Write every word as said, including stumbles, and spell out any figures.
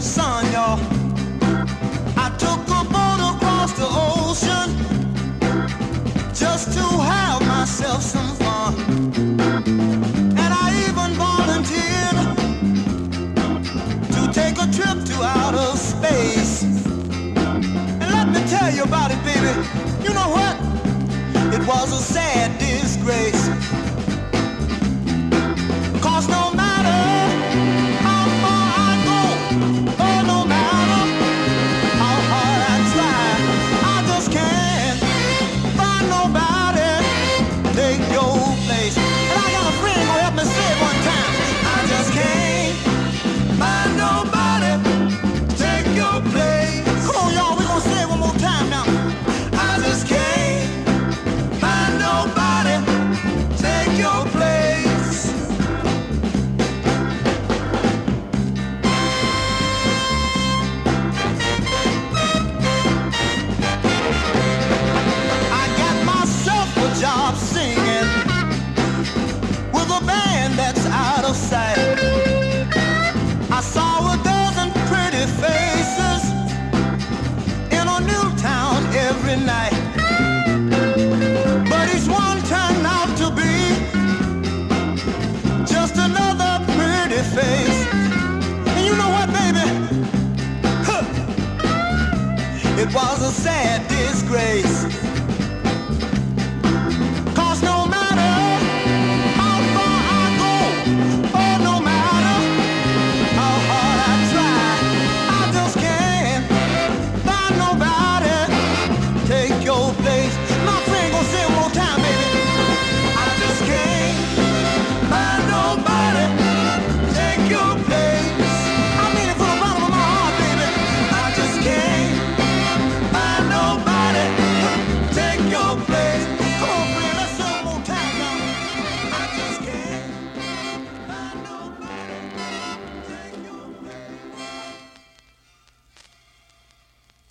sun, y'all. I took a boat across the ocean just to have myself some fun. And I even volunteered to take a trip to outer space. And let me tell you about it, baby. You know what? It was a sad disgrace. 'Cause no matter how far I go, or no matter how hard I try, I just can't find nobody take your place. And I got a friend who helped me say it one time. I just can't find nobody take your place. Come on, y'all, we gonna say it one more time now. I just can't find nobody take your place. I got myself a job singing with a band that's out of sight. I saw a dozen pretty faces in a new town every night. But each one turned out to be just another pretty face. And you know what, baby? Huh. It was a sad disgrace.